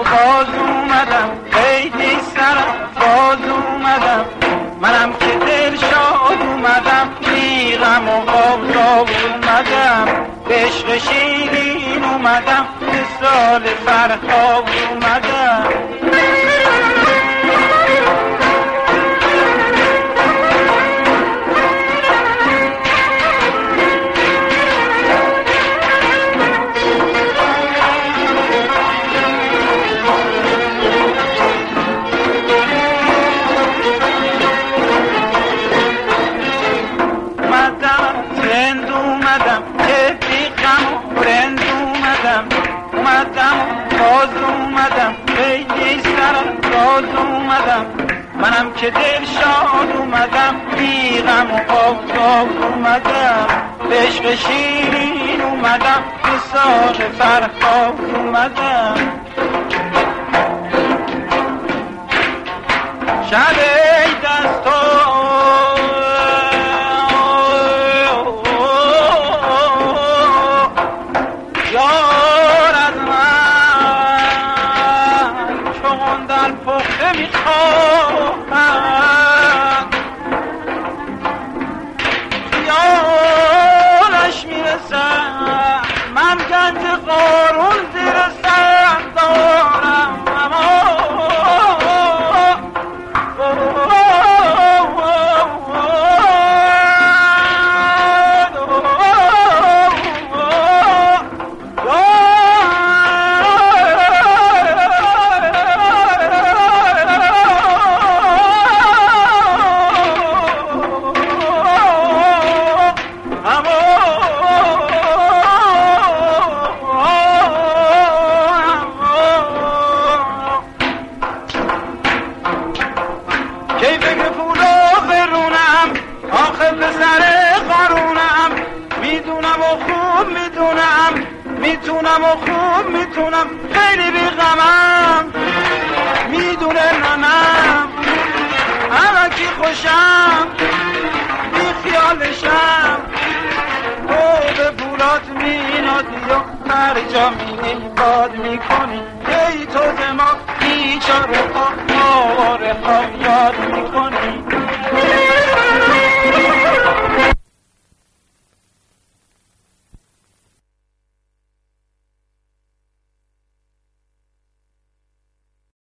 باز اومدم خیلی سرم باز اومدم منم که دل شاد اومدم بی غم و آفتاب اومدم به عشق شیرین اومدم به سال فرخاب اومدم باز اومدم خیلی سرم باز اومدم منم که دل شاد اومدم بی غم و آفتاب اومدم به عشق شیرین اومدم به سال فرخاب اومدم شب دستا یارش میرسم من گنج قارون زیر سر دارم میتونم و خوب میتونم خیلی بی غمم میدونه ننم همه کی خوشم بی خیالشم تو به پولات مینادی و هر جا میری باد میکنی ای تو زمان بیچاره ها آواره ها یاد میکنی